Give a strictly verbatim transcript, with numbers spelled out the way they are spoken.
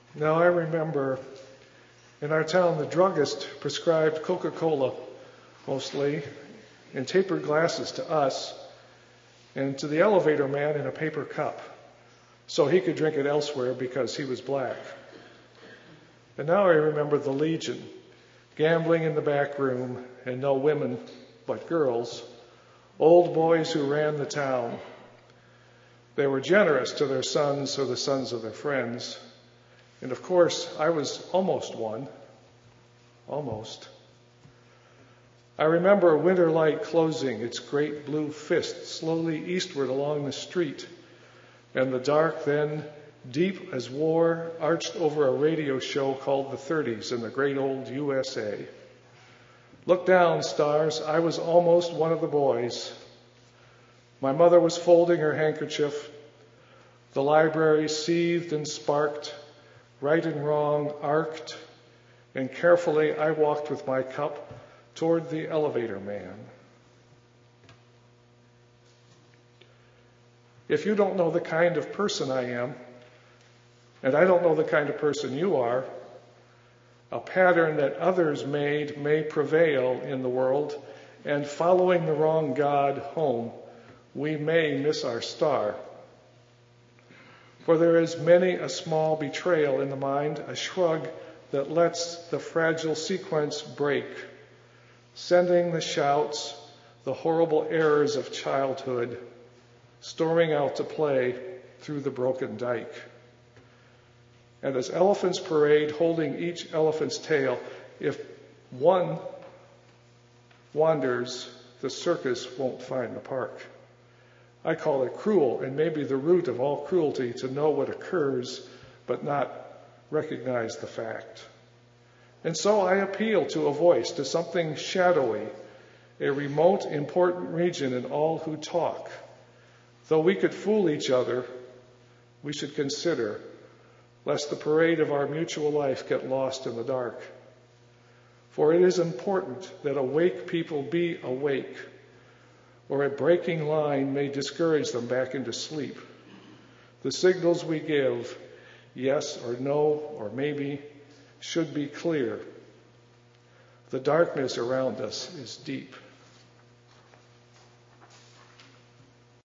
Now I remember in our town the druggist prescribed Coca-Cola mostly in tapered glasses to us and to the elevator man in a paper cup so he could drink it elsewhere because he was black. And now I remember the Legion, gambling in the back room and no women but girls, old boys who ran the town. They were generous to their sons or the sons of their friends. And of course, I was almost one. Almost. I remember winter light closing its great blue fist slowly eastward along the street, and the dark then, deep as war, arched over a radio show called The thirties in the great old U S A. Look down, stars. I was almost one of the boys. My mother was folding her handkerchief. The library seethed and sparked. Right and wrong arced. And carefully I walked with my cup toward the elevator man. If you don't know the kind of person I am, and I don't know the kind of person you are, a pattern that others made may prevail in the world, and following the wrong God home, we may miss our star. For there is many a small betrayal in the mind, a shrug that lets the fragile sequence break, sending the shouts, the horrible errors of childhood, storming out to play through the broken dike. And as elephants parade, holding each elephant's tail, if one wanders, the circus won't find the park. I call it cruel, and maybe the root of all cruelty, to know what occurs, but not recognize the fact. And so I appeal to a voice, to something shadowy, a remote, important region in all who talk. Though we could fool each other, we should consider, lest the parade of our mutual life get lost in the dark. For it is important that awake people be awake, or a breaking line may discourage them back into sleep. The signals we give, yes or no or maybe, should be clear. The darkness around us is deep.